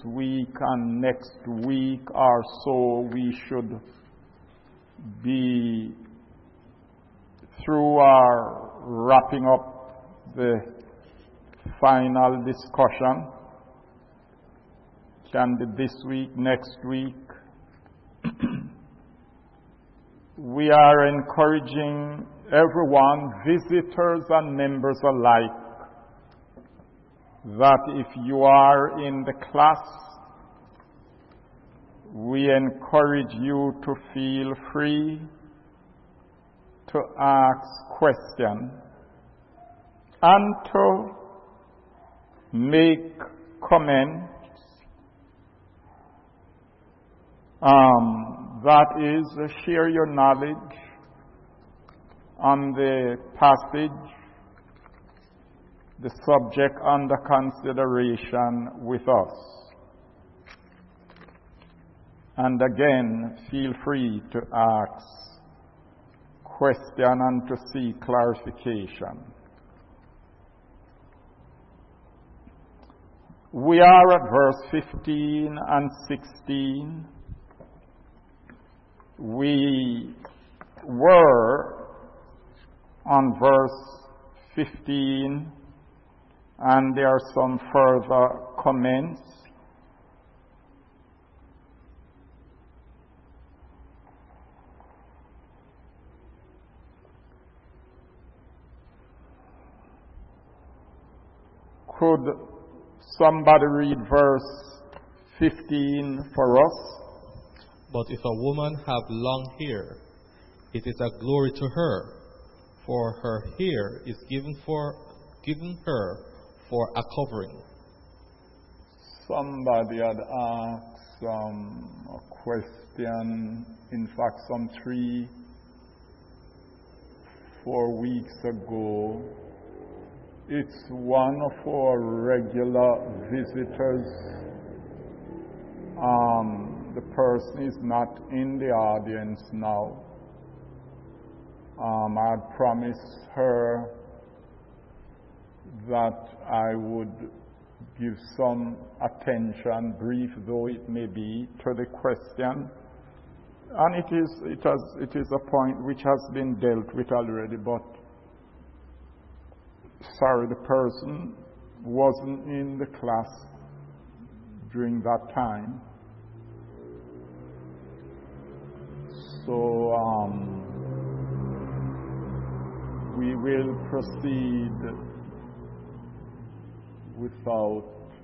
week and next week or so, we should be through our wrapping up the final discussion. Can be this week, next week. We are encouraging everyone, visitors and members alike, that if you are in the class, we encourage you to feel free to ask questions and to make comments. That is, share your knowledge on the passage, the subject under consideration with us. And again, feel free to ask questions and to seek clarification. We are at verse 15 and 16. We were on verse 15, and there are some further comments. Could somebody read verse 15 for us? But if a woman have long hair, it is a glory to her, for her hair is given her for a covering. Somebody had asked a question, in fact, some 3-4 weeks ago. It's one of our regular visitors. The person is not in the audience now. I had promised her that I would give some attention, brief though it may be, to the question. And it is a point which has been dealt with already, but sorry, the person wasn't in the class during that time. So we will proceed without,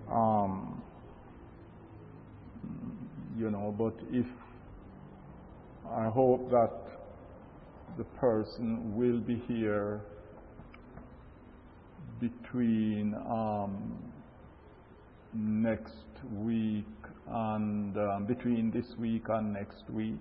but if I hope that the person will be here between next week and between this week and next week.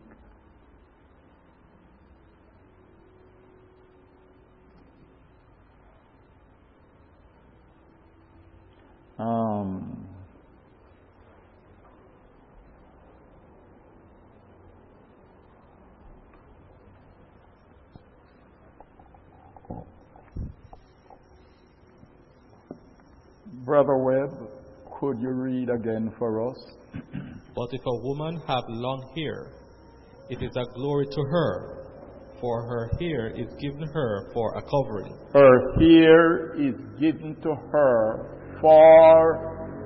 Brother Webb, could you read again for us? But if a woman have long hair, it is a glory to her, for her hair is given her for a covering. Her hair is given to her for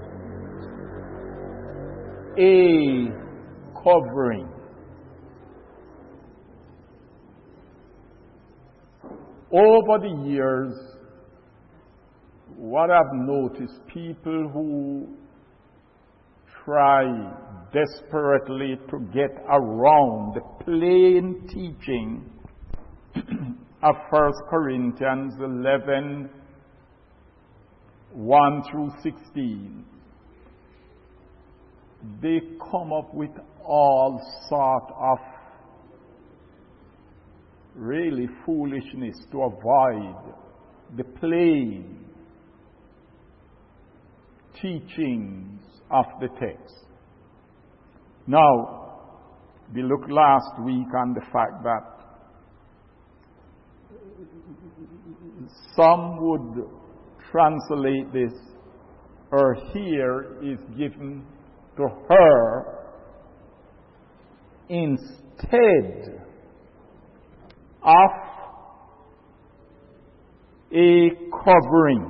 a covering. Over the years, what I've noticed, people who try desperately to get around the plain teaching of 1 Corinthians 11, 1 through 16, they come up with all sort of really foolishness to avoid the plain teachings of the text. Now, we looked last week on the fact that some would translate this, or here is given to her instead of a covering.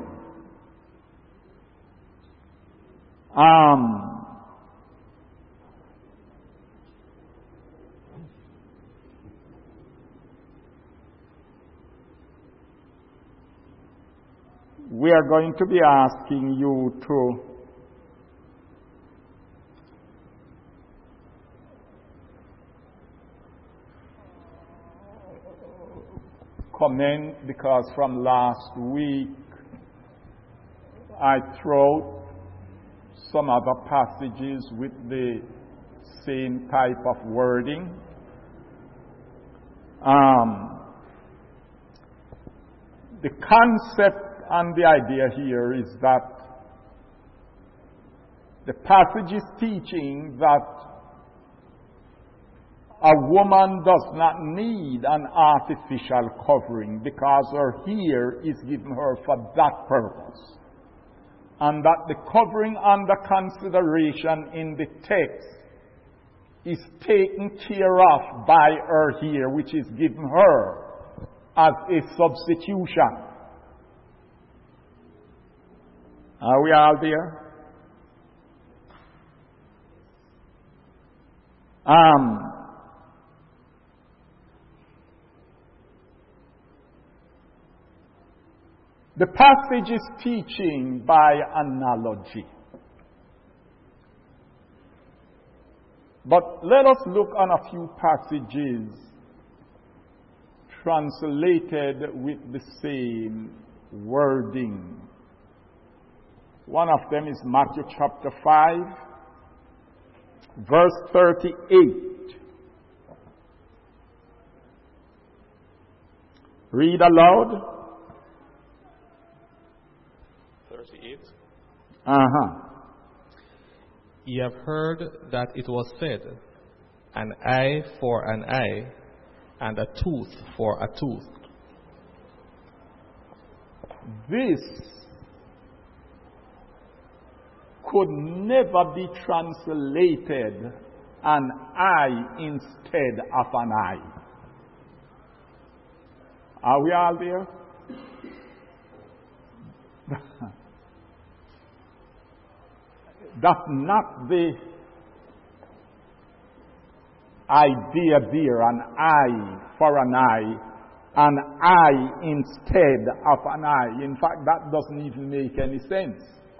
We are going to be asking you to comment, because from last week I threw some other passages with the same type of wording. The concept and the idea here is that the passage is teaching that a woman does not need an artificial covering because her hair is given her for that purpose. And that the covering under consideration in the text is taken care of by her hair, which is given her as a substitution. Are we all there? The passage is teaching by analogy. But let us look on a few passages translated with the same wording. One of them is Matthew chapter 5, verse 38. Read aloud. 38. Uh-huh. Ye have heard that it was said, an eye for an eye, and a tooth for a tooth. This could never be translated an eye instead of an eye. Are we all there? That's not the idea there, an eye for an eye instead of an eye. In fact, that doesn't even make any sense.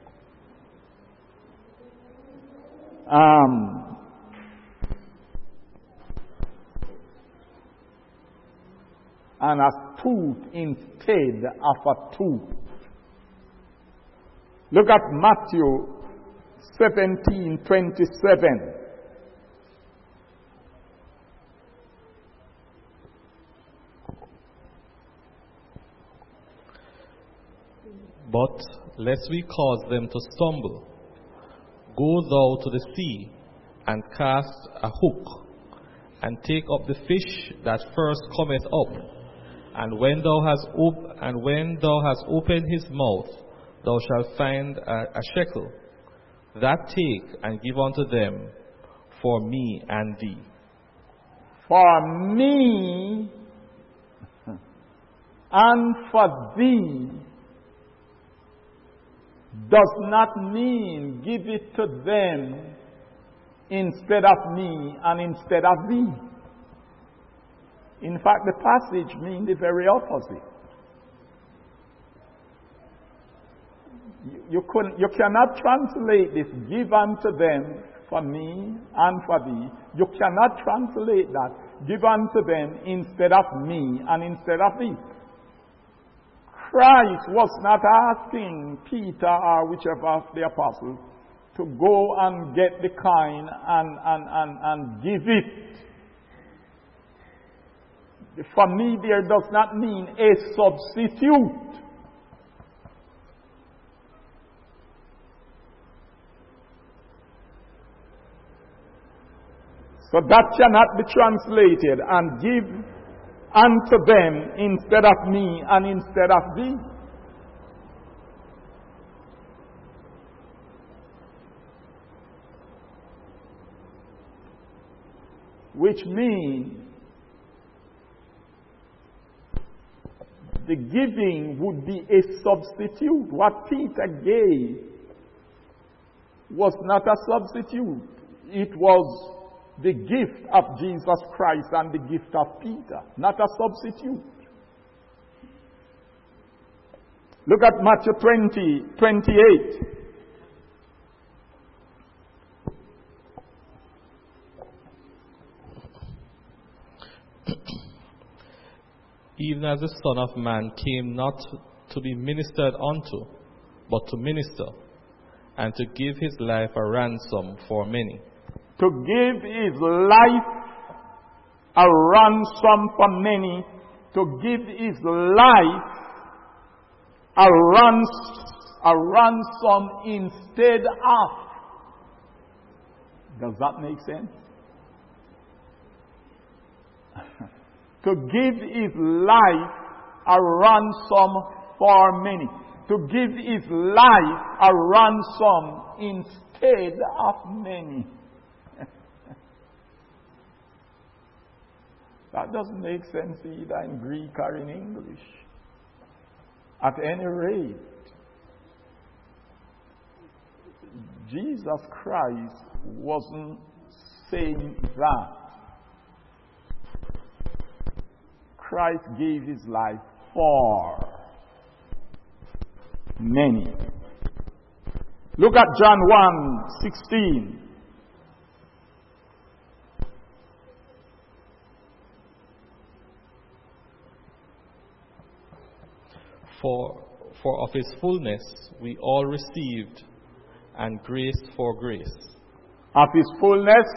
And a tooth instead of a tooth. Look at Matthew 17:27. But lest we cause them to stumble, go thou to the sea, and cast a hook, and take up the fish that first cometh up. And when thou hast opened his mouth, thou shalt find a shekel. That take and give unto them for me and thee. For me and for thee does not mean give it to them instead of me and instead of thee. In fact, the passage means the very opposite. You cannot translate this, give unto them for me and for thee. You cannot translate that, give unto them instead of me and instead of thee. Christ was not asking Peter or whichever of the apostles to go and get the coin and give it. For me there does not mean a substitute. So that cannot be translated and give unto them instead of me and instead of thee. which means the giving would be a substitute. What Peter gave was not a substitute. It was the gift of Jesus Christ and the gift of Peter, not a substitute. Look at Matthew 20:28. Even as the Son of Man came not to be ministered unto, but to minister, and to give his life a ransom for many. To give his life a ransom for many, to give his life a ransom instead of. Does that make sense? To give his life a ransom for many. To give his life a ransom instead of many. That doesn't make sense either in Greek or in English. At any rate, Jesus Christ wasn't saying that. Christ gave his life for many. Look at John 1:16. For of his fullness we all received, and grace for grace. Of his fullness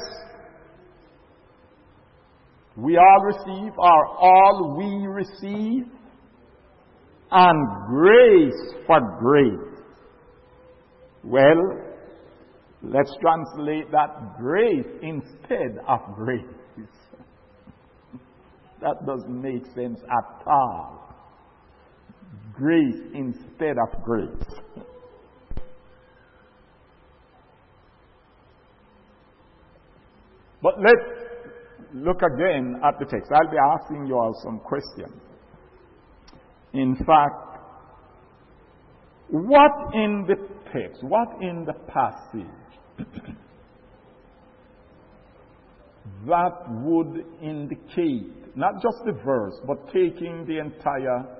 we all receive, or all we receive, and grace for grace. Well, let's translate that grace instead of grace. That doesn't make sense at all. Grace instead of grace. But let's look again at the text. I'll be asking you all some questions. In fact, what in the text, what in the passage that would indicate, not just the verse, but taking the entire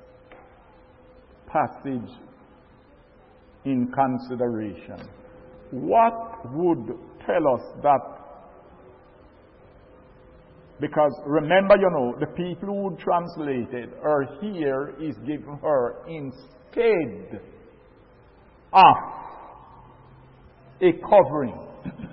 passage in consideration, what would tell us that? Because remember, the people who would translate it, or here is given her instead of a covering.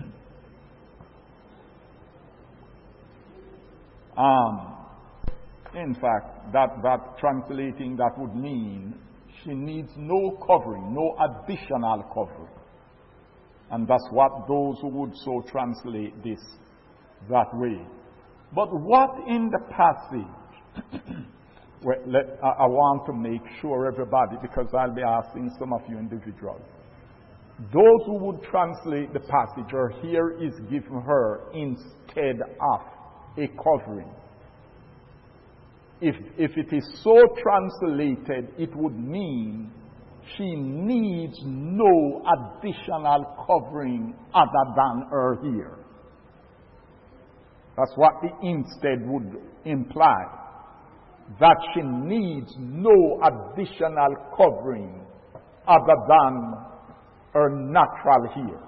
In fact, that translating that would mean she needs no covering, no additional covering. And that's what those who would so translate this that way. But what in the passage, I want to make sure everybody, because I'll be asking some of you individually, those who would translate the passage, or here is given her instead of a covering. If it is so translated, it would mean she needs no additional covering other than her here. That's what the instead would imply. That she needs no additional covering other than her natural here.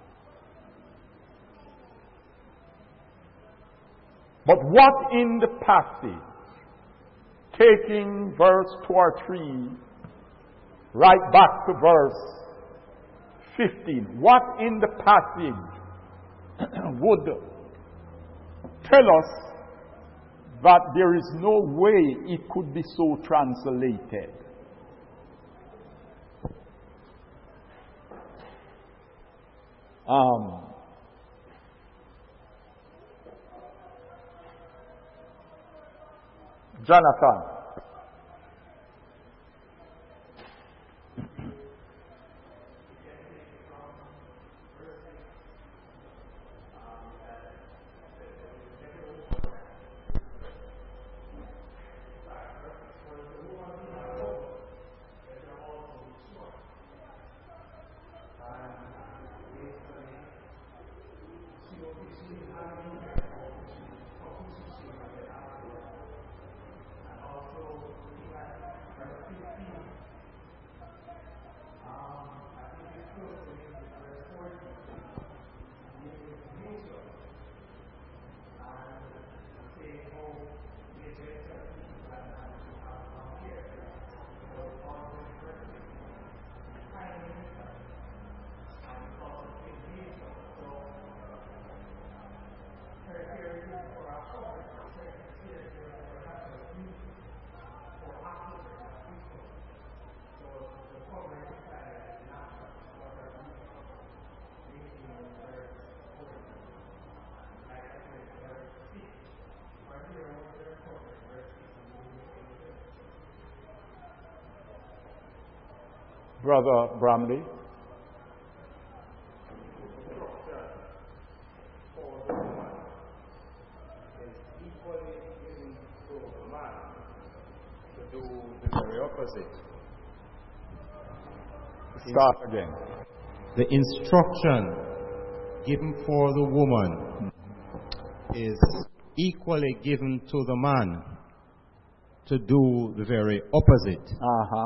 But what in the passage, taking verse 2 or 3, right back to verse 15, what in the passage would tell us that there is no way it could be so translated? Jonathan. Brother Bramley. Very opposite. Start again. The instruction given for the woman is equally given to the man to do the very opposite.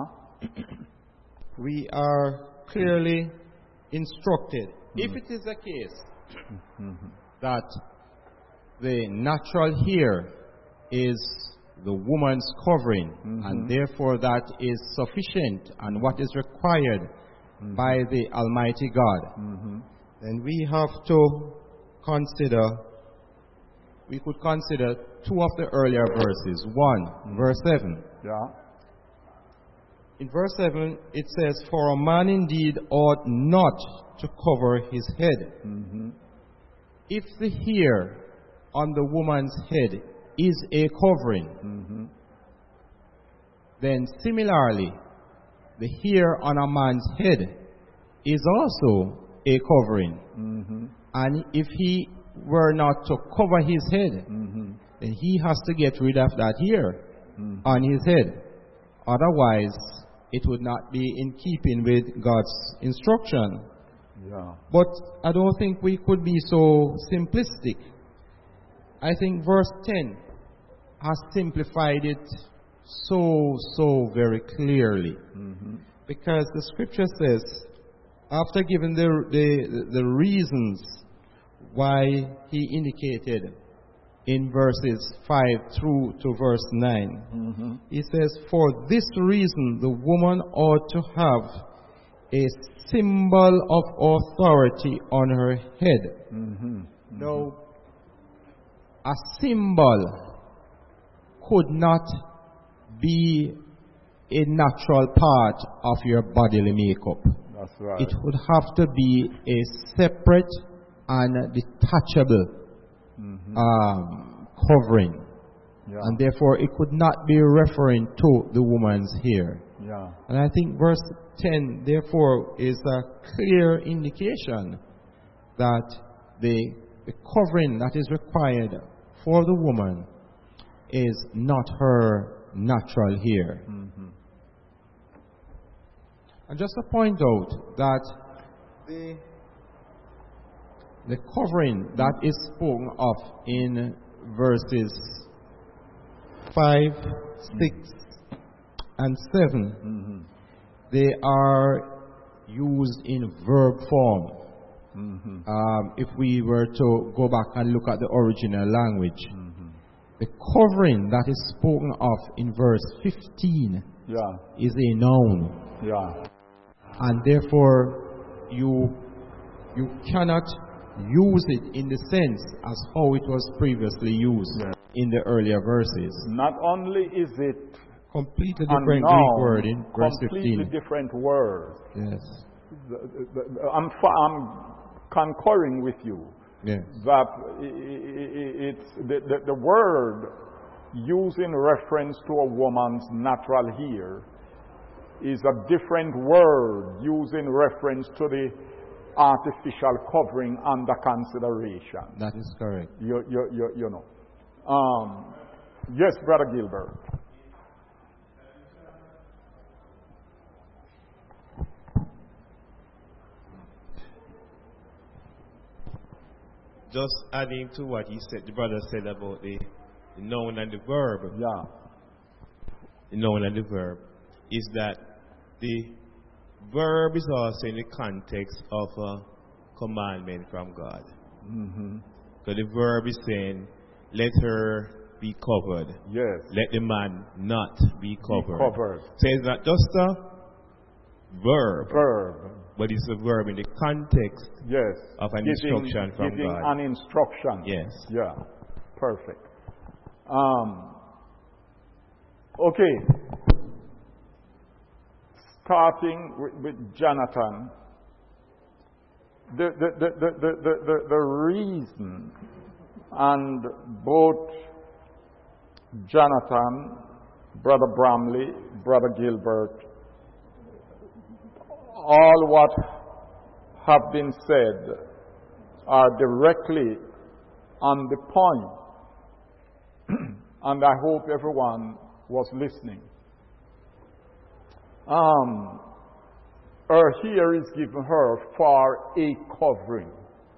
We are clearly instructed, if it is the case that the natural hair is the woman's covering, and therefore that is sufficient and what is required by the Almighty God, then we have to consider, we could consider two of the earlier verses. One, verse 7. Yeah. In verse 7, it says, "For a man indeed ought not to cover his head." If the hair on the woman's head is a covering, then similarly, the hair on a man's head is also a covering. And if he were not to cover his head, then he has to get rid of that hair on his head. Otherwise, it would not be in keeping with God's instruction. Yeah. But I don't think we could be so simplistic. I think verse 10 has simplified it so very clearly. Because the scripture says, after giving the reasons why he indicated in verses 5 through to verse 9, he says, "For this reason the woman ought to have a symbol of authority on her head." Now, a symbol could not be a natural part of your bodily makeup. That's right. It would have to be a separate and detachable covering. Yeah. And therefore it could not be referring to the woman's hair. Yeah. And I think verse 10 therefore is a clear indication that the covering that is required for the woman is not her natural hair. And just to point out that the covering that is spoken of in verses 5, 6, and 7, they are used in verb form. If we were to go back and look at the original language, the covering that is spoken of in verse 15 is a noun. Yeah. And therefore you cannot use it in the sense as how it was previously used in the earlier verses. Not only is it Completely different Greek word in verse 15. Completely different word. Yes. I'm concurring with you. Yes. That it's the word used in reference to a woman's natural hair is a different word used in reference to the artificial covering under consideration. That is correct. You know. Yes, Brother Gilbert. Just adding to what he said, the brother said about the noun and the verb. Yeah. The noun and the verb is that the verb is also in the context of a commandment from God. So the verb is saying, let her be covered. Yes. Let the man not be covered. So it's not just a verb. But it's a verb in the context of an instruction from giving God. An instruction. Yes. Yeah. Perfect. Okay. Starting with Jonathan. The reason, and both Jonathan, Brother Bramley, Brother Gilbert, all what have been said are directly on the point. And I hope everyone was listening. Her hair is given her for a covering.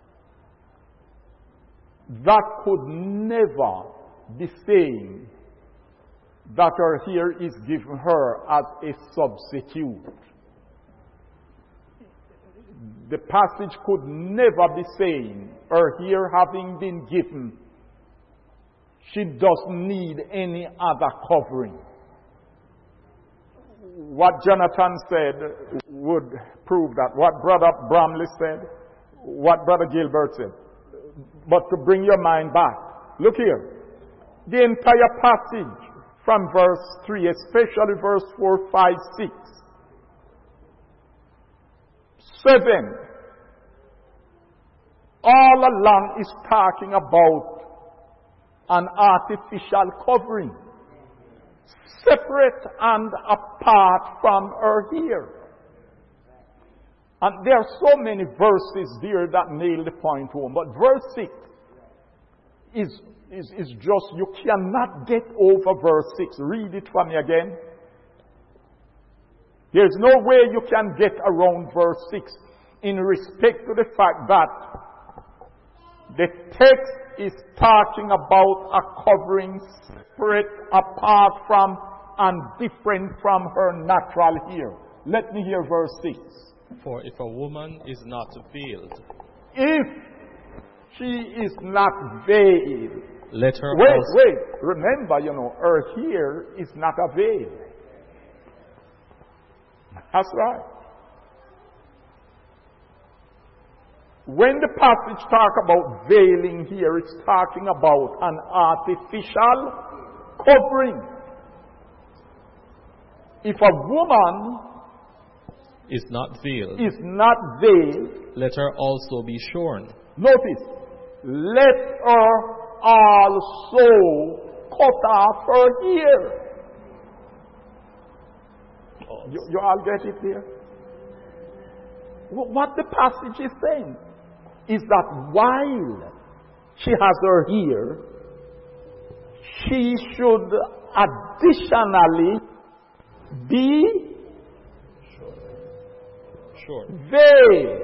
That could never be saying that her hair is given her as a substitute. The passage could never be saying her hair having been given, she doesn't need any other covering. What Jonathan said would prove that. What Brother Bramley said, what Brother Gilbert said. But to bring your mind back, look here. The entire passage from verse 3, especially verse 4, 5, 6, 7, all along is talking about an artificial covering, separate and apart from her hair. And there are so many verses there that nail the point home. But verse 6 is just, you cannot get over verse 6. Read it for me again. There's no way you can get around verse 6 in respect to the fact that the text is talking about a covering separate, apart from, and different from her natural hair. Let me hear verse 6. For if a woman is not veiled, if she is not veiled, let her wait. Remember, her hair is not a veil. That's right. When the passage talk about veiling here, it's talking about an artificial covering. If a woman is not veiled, let her also be shorn. Notice, let her also cut off her hair. You all get it here? What the passage is saying is that while she has her hair, she should additionally be veiled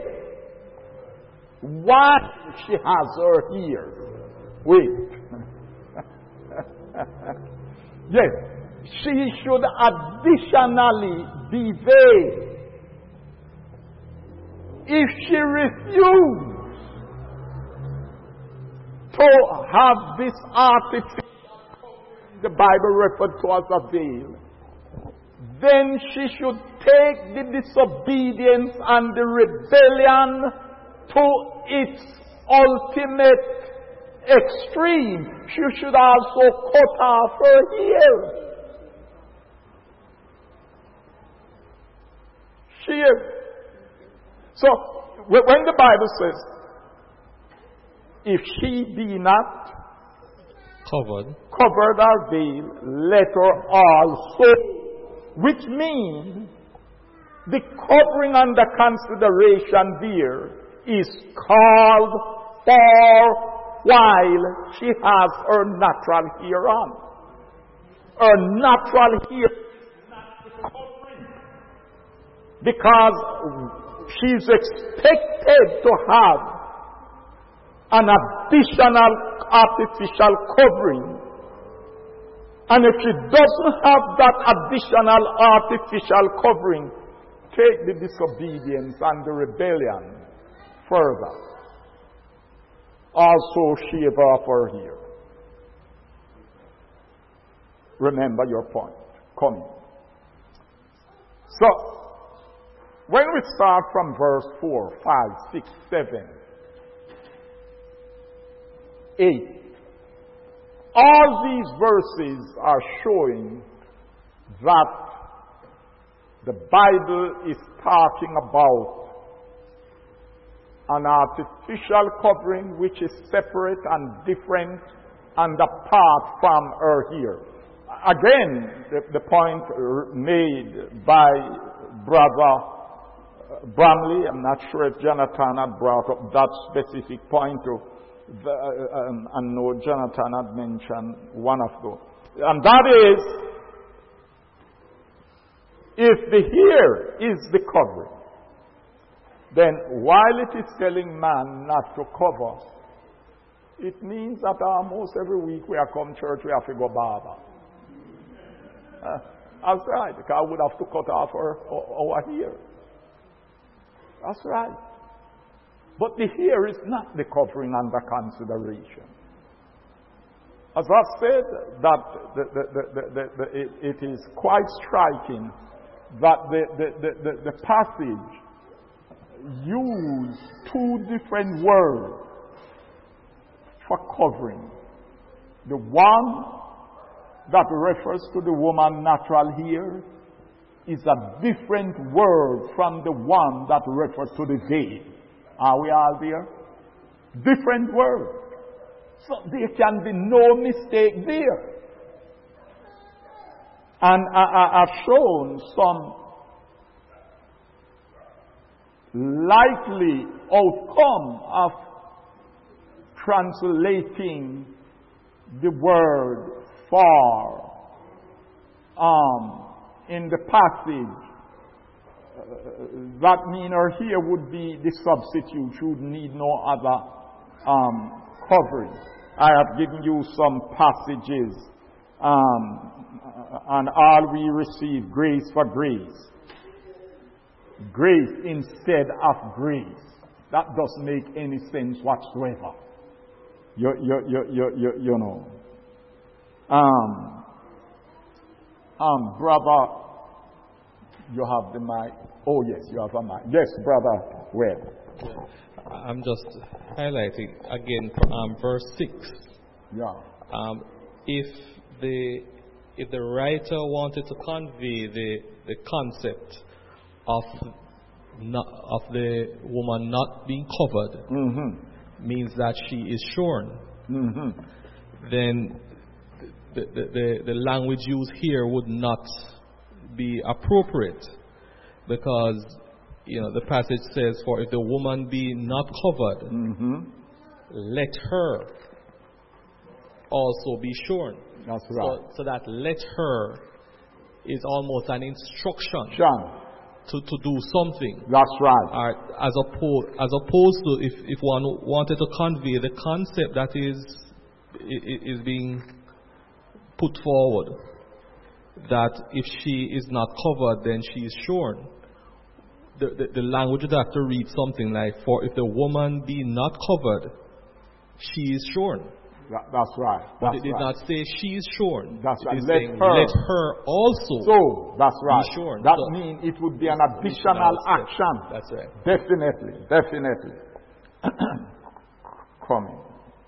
while she has her hair. Wait. Yes, she should additionally be veiled. If she refuses to have this artificial, the Bible referred to as a veil, then she should take the disobedience and the rebellion to its ultimate extreme. She should also cut off her hair. So, when the Bible says, if she be not covered or veiled, let her also, which means the covering under consideration there is called for while she has her natural hair on. Her natural hair is not the covering, because she's expected to have an additional artificial covering. And if she doesn't have that additional artificial covering, take the disobedience and the rebellion further. Also shave off her hair. Remember your point coming. So, when we start from verse 4, 5, 6, 7, 8, all these verses are showing that the Bible is talking about an artificial covering which is separate and different and apart from her here. Again, the point made by Brother Bramley, I'm not sure if Jonathan had brought up that specific point, I know Jonathan had mentioned one of those. And that is, if the hair is the covering, then while it is telling man not to cover, it means that almost every week we are come church, we have to go barber. That's right, because I would have to cut off our hair. That's right. But the hair is not the covering under consideration. As I've said, that it is quite striking that the passage use two different words for covering. The one that refers to the woman's natural hair is a different word from the one that refers to the veil. Are we all there? Different word. So there can be no mistake there. And I've shown some likely outcome of translating the word for in the passage. That means her here would be the substitute. She would need no other covering. I have given you some passages. And all we receive grace for grace. Grace instead of grace. That doesn't make any sense whatsoever. You know. Brother, you have the mic. Oh yes, you have a mic. Yes, Brother Webb. Yeah. I'm just highlighting again from verse 6. Yeah. If the writer wanted to convey the concept of the woman not being covered, means that she is shorn, then the language used here would not be appropriate, because the passage says, "For if the woman be not covered, let her also be shorn." That's right. So that "let her" is almost an instruction to do something. That's right. As opposed to if one wanted to convey the concept that is being put forward, that if she is not covered, then she is shorn. The language would have to read something like, "For if the woman be not covered, she is shorn." That's right. But it did not say she is shorn. That's right. Let her also. So that's right. Be shorn. That means it would be an additional action. That's right. Definitely. Coming.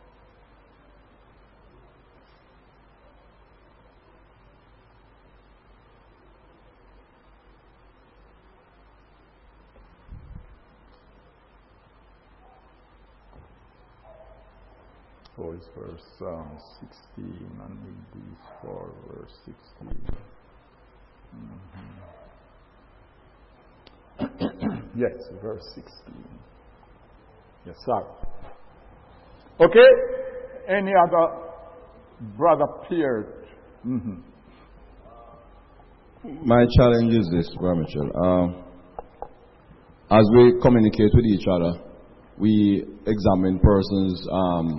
So it's verse 16, and read these for verse 16. Yes, verse 16. Yes, sir. Okay. Any other brother Pierre? My challenge is this, Brother Mitchell. As we communicate with each other, we examine persons'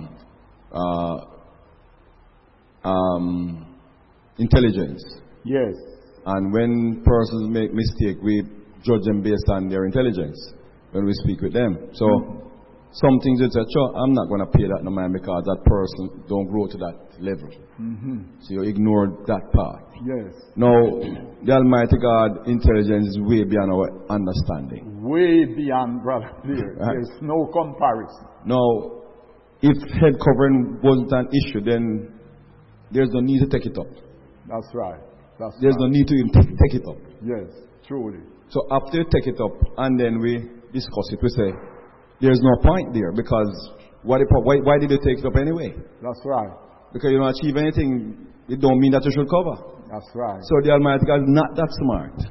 intelligence. Yes. And when persons make mistake, we judge them based on their intelligence when we speak with them. So some things you say, sure, I'm not going to pay that no mind because that person don't grow to that level. So you ignore that part. Yes. Now, the Almighty God intelligence is way beyond our understanding. Way beyond, brother. There's no comparison. Now, if head covering wasn't an issue, then there's no need to take it up. That's right. There's no need to even take it up. Yes, truly. So after you take it up and then we discuss it, we say, there's no point there because why did you take it up anyway? That's right. Because you don't achieve anything, it don't mean that you should cover. That's right. So the Almighty God is not that smart.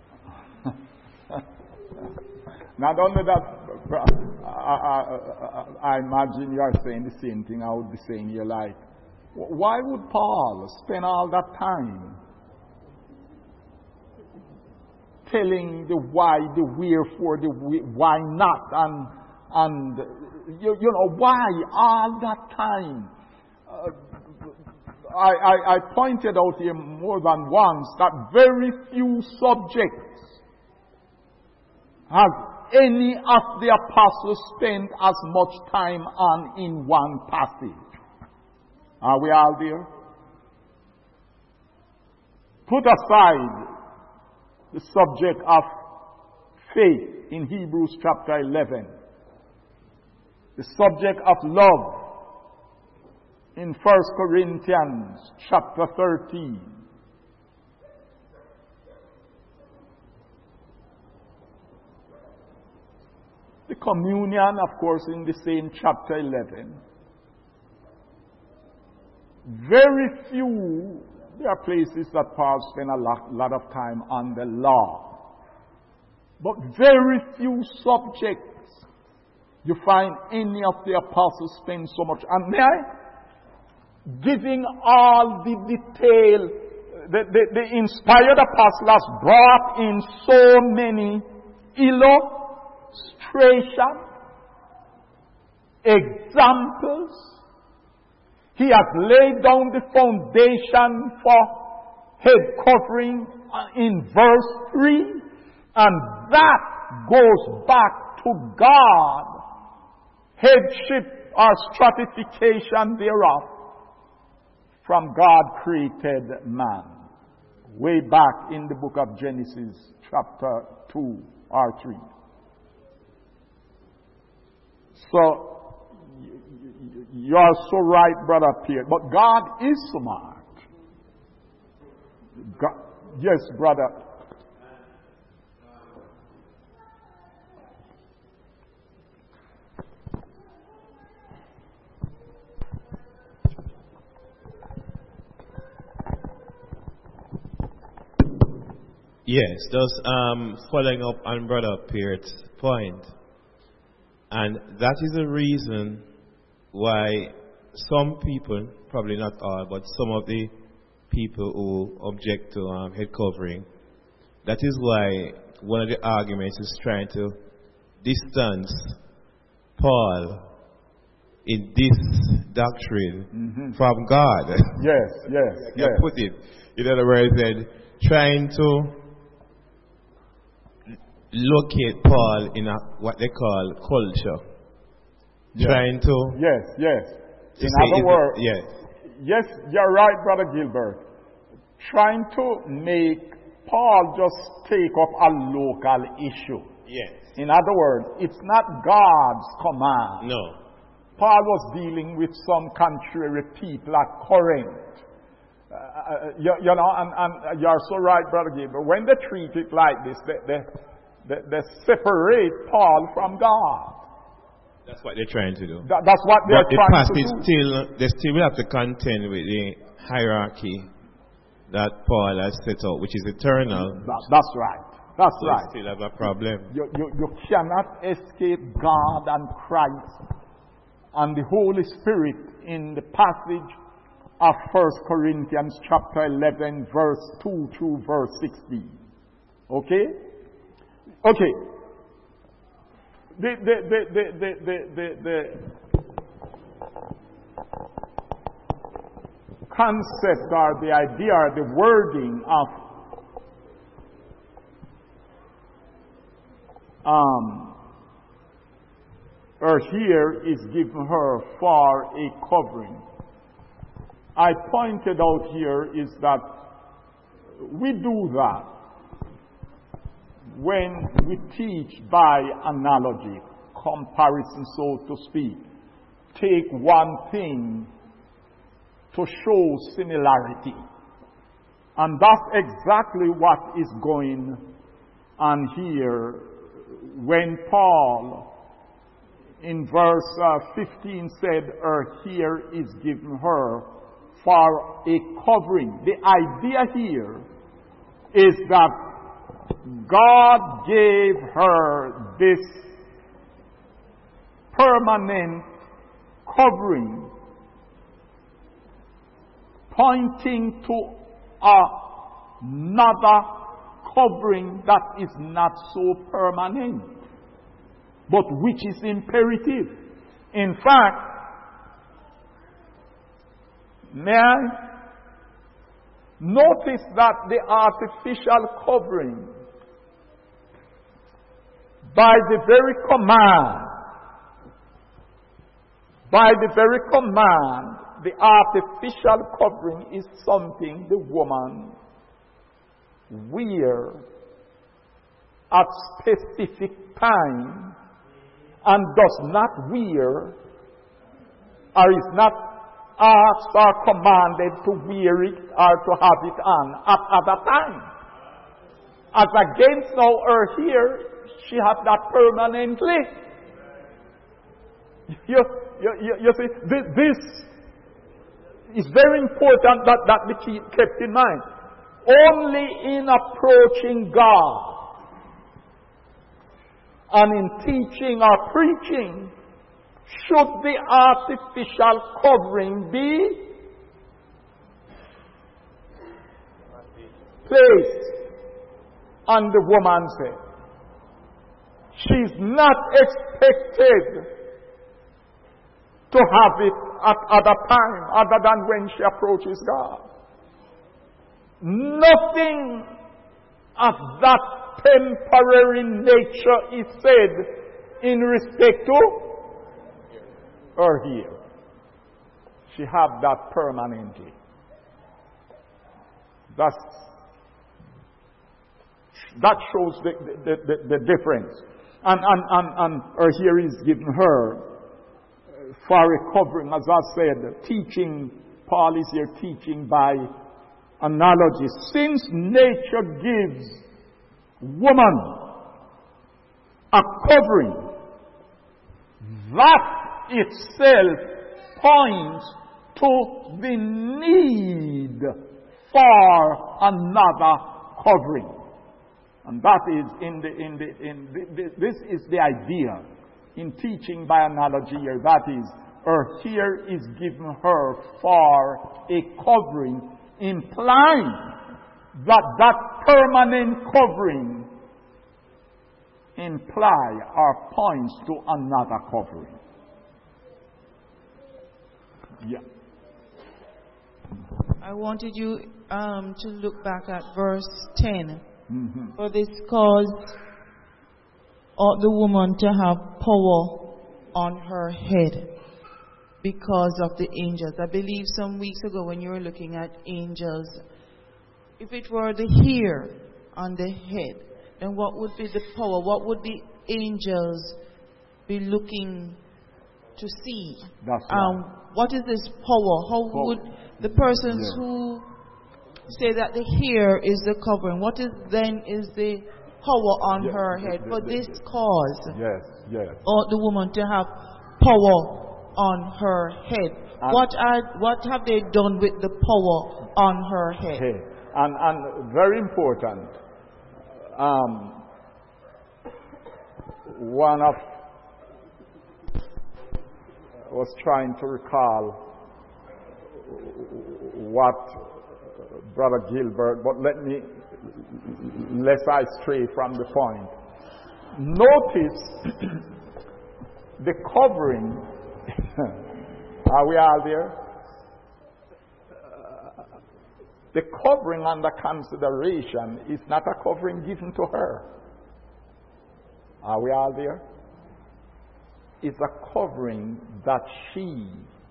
Not only that, I imagine you are saying the same thing I would be saying here, like, why would Paul spend all that time telling the why, the wherefore, the why not, and you know, why all that time? I pointed out here more than once that very few subjects have any of the apostles spent as much time on in one passage. Are we all there? Put aside the subject of faith in Hebrews chapter 11. The subject of love in 1 Corinthians chapter 13. The communion, of course, in the same chapter 11. Very few, there are places that Paul spent a lot of time on the law. But very few subjects you find any of the apostles spend so much. And may I? Giving all the detail, the inspired apostle has brought in so many illustrations, examples. He has laid down the foundation for head covering in verse 3, and that goes back to God, headship or stratification thereof, from God created man, way back in the book of Genesis chapter 2 or 3. So, you are so right, Brother Pierre. But God is smart. God, yes, brother. Yes, just following up on Brother Pierre's point. And that is the reason why some people, probably not all, but some of the people who object to head covering, that is why one of the arguments is trying to distance Paul in this doctrine from God. Yes. I can put it. In other words, trying to locate Paul in what they call culture. Yes. Trying to... Yes. In other words... Yes, you're right, Brother Gilbert. Trying to make Paul just take up a local issue. Yes. In other words, it's not God's command. No. Paul was dealing with some contrary people at Corinth. You know, and you're so right, Brother Gilbert. When they treat it like this, they separate Paul from God. That's what they're trying to do. That's what they're trying to do. They still will have to contend with the hierarchy that Paul has set out, which is eternal. That's right. That's so right. They still have a problem. You cannot escape God and Christ and the Holy Spirit in the passage of 1 Corinthians chapter 11, verse 2 through verse 16. Okay? Okay. The concept or the idea or the wording of her here is given her for a covering. I pointed out here is that we do that when we teach by analogy, comparison, so to speak. Take one thing to show similarity. And that's exactly what is going on here when Paul in verse 15 said, her hair is given her for a covering. The idea here is that God gave her this permanent covering, pointing to another covering that is not so permanent, but which is imperative. In fact, may I notice that the artificial covering, by the very command, the artificial covering is something the woman wear at specific time and does not wear or is not asked or commanded to wear it or to have it on at other time. As against now her here, she has that permanently. You see, this is very important that we kept in mind. Only in approaching God and in teaching or preaching should the artificial covering be placed on the woman's head. She's not expected to have it at other time other than when she approaches God. Nothing of that temporary nature is said in respect to her here. She have that permanently. That shows the difference. And her here is given her for a covering, as I said, teaching. Paul is here teaching by analogy. Since nature gives woman a covering, that itself points to the need for another covering. And that is this is the idea in teaching by analogy here. That is, her here is given her for a covering, implying that permanent covering imply or points to another covering. Yeah. I wanted you to look back at verse 10. Mm-hmm. For this cause ought the woman to have power on her head because of the angels. I believe some weeks ago when you were looking at angels, if it were the hair on the head, then what would be the power? What would the angels be looking to see? That's right. What is this power? How would the persons who say that the hair is the covering, what is the power on her head for this cause? Yes. Ought the woman to have power on her head? What have they done with the power on her head? Okay. And very important, one of was trying to recall what Brother Gilbert, but lest I stray from the point. Notice the covering. Are we all there? The covering under consideration is not a covering given to her. Are we all there? It's a covering that she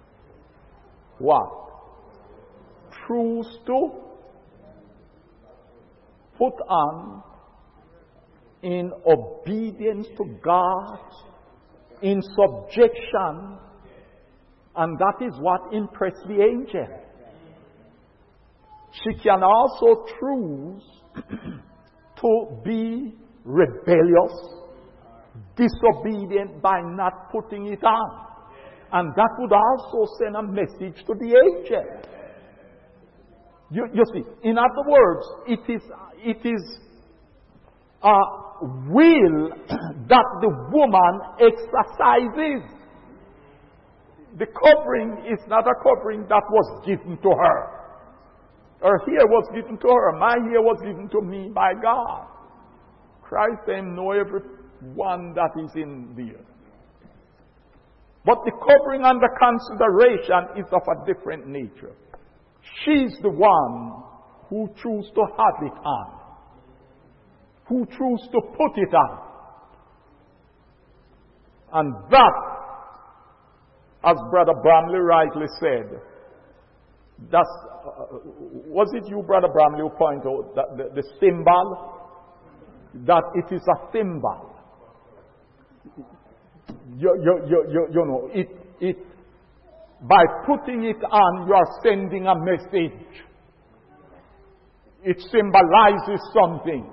choose to put on in obedience to God, in subjection, and that is what impressed the angel. she can also choose to be rebellious, disobedient by not putting it on. And that would also send a message to the angel. You see, in other words, it is a will that the woman exercises. The covering is not a covering that was given to her. Her hair was given to her. My hair was given to me by God. Christ then know everyone that is in there. But the covering and the consideration is of a different nature. She's the one who chooses to have it on, who chooses to put it on. And that, as Brother Bramley rightly said, that's, was it you, Brother Bramley, who pointed out that the symbol, that it is a symbol. You know, it by putting it on, you are sending a message. It symbolizes something.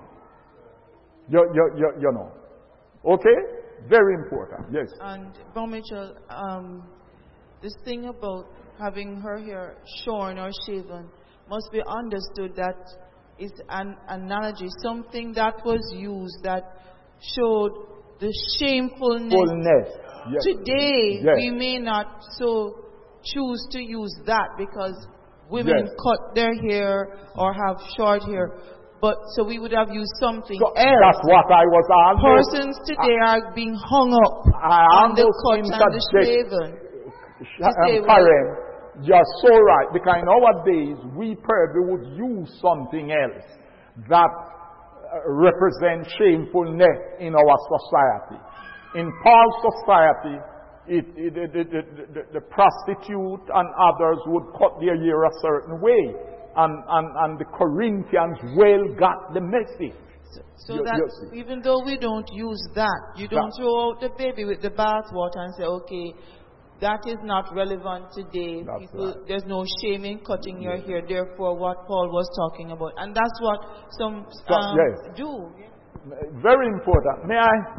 You know. Okay? Very important. Yes. And Brother Mitchell, this thing about having her hair shorn or shaven must be understood that is an analogy, something that was used that showed the shamefulness. Yes. Today, yes. we may not so choose to use that because women yes. cut their hair or have short hair. But so we would have used something so else. That's what I was almost. Persons today are being hung up on the cut and the shaven. Karen, you're so right. Because nowadays we probably would use something else that represents shamefulness in our society. In Paul's society, the prostitute and others would cut their hair a certain way. And the Corinthians well got the message. So that even though we don't use that, you don't throw out the baby with the bathwater and say, okay, that is not relevant today. People, right. There's no shame in cutting your hair. Therefore, what Paul was talking about. And that's what some yes. do. Very important.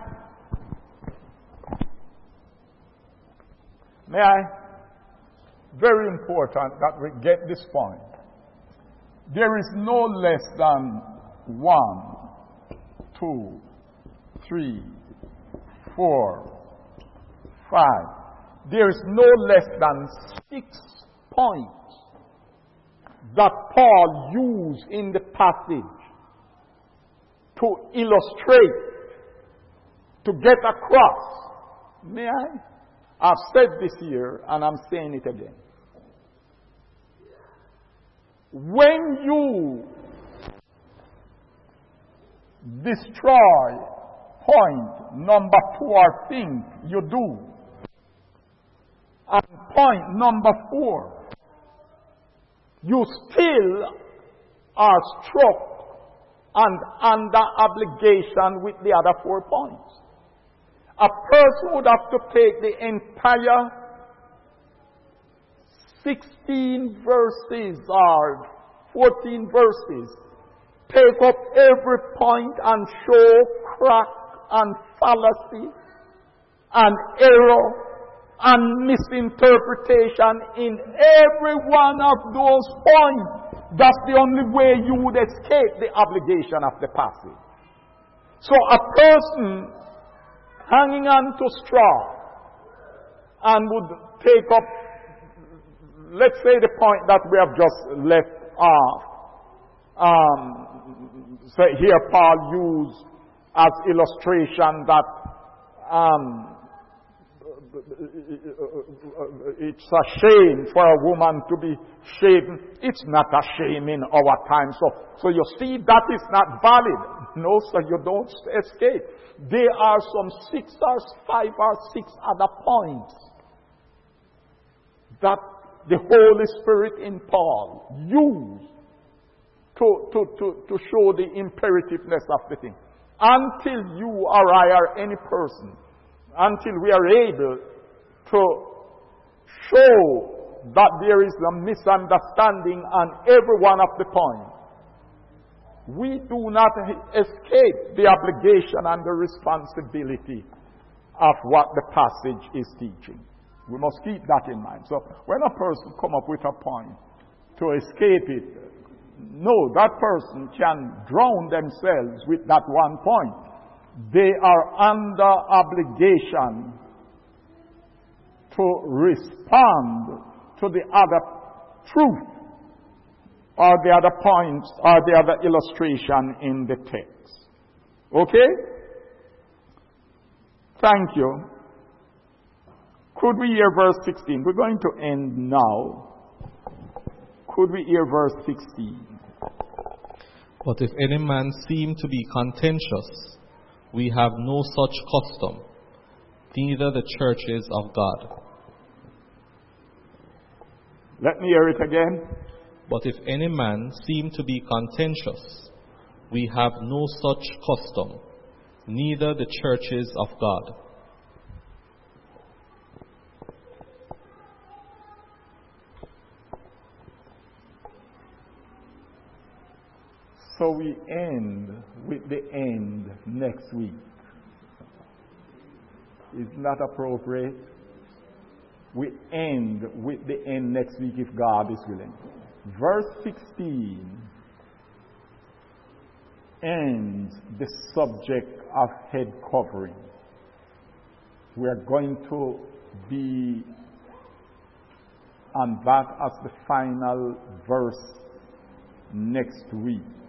May I? Very important that we get this point. There is no less than 1, 2, 3, 4, 5. There is no less than 6 points that Paul used in the passage to illustrate, to get across. May I? I've said this here and I'm saying it again. When you destroy point number 2 or think you do, and point number 4, you still are struck and under obligation with the other 4 points. A person would have to take the entire 16 verses or 14 verses, take up every point and show crack and fallacy and error and misinterpretation in every one of those points. That's the only way you would escape the obligation of the passage. So a person hanging on to straw and would take up, let's say, the point that we have just left off. So here Paul used as illustration that it's a shame for a woman to be shaven. It's not a shame in our time. So you see, that is not valid. No, sir, you don't escape. There are some 6 or 5 or 6 other points that the Holy Spirit in Paul used to show the imperativeness of the thing. Until you or I or any person, until we are able to show that there is a misunderstanding on every one of the points. We do not escape the obligation and the responsibility of what the passage is teaching. We must keep that in mind. So when a person come up with a point to escape it, no, that person can drown themselves with that one point. They are under obligation to respond to the other truth or the other points or the other illustration in the text. Okay? Thank you. Could we hear verse 16? We're going to end now. Could we hear verse 16? But if any man seem to be contentious, we have no such custom, neither the churches of God. Let me hear it again. But if any man seem to be contentious, we have no such custom, neither the churches of God. So we end with the end next week. Is not appropriate? We end with the end next week if God is willing. Verse 16 ends the subject of head covering. We are going to be on that as the final verse next week.